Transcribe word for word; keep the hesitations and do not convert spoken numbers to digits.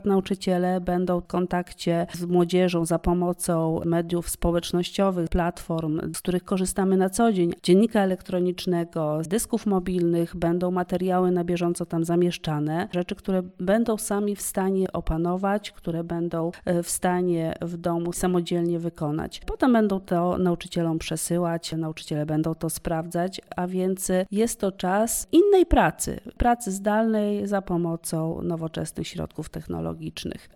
Nauczyciele będą w kontakcie z młodzieżą za pomocą mediów społecznościowych, platform, z których korzystamy na co dzień, dziennika elektronicznego, dysków mobilnych, będą materiały na bieżąco tam zamieszczane, rzeczy, które będą sami w stanie opanować, które będą w stanie w domu samodzielnie wykonać. Potem będą to nauczycielom przesyłać, nauczyciele będą to sprawdzać, a więc jest to czas innej pracy, pracy zdalnej za pomocą nowoczesnych środków technologicznych.